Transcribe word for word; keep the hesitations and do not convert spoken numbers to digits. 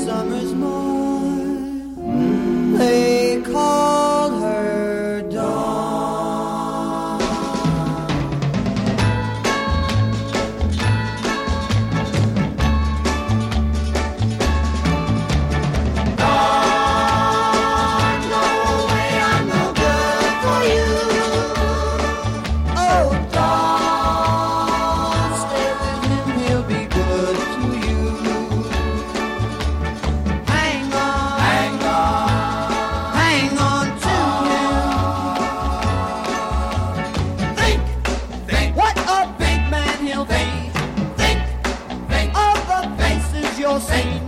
summer's morn. They called her Dawn. Dawn, go away, I'm no good for you. Oh, Dawn, stay with him, he'll be good to you. Hang on, hang on, hang on to him. Think, think, what a big man he'll be. Think, think of the faces you'll see.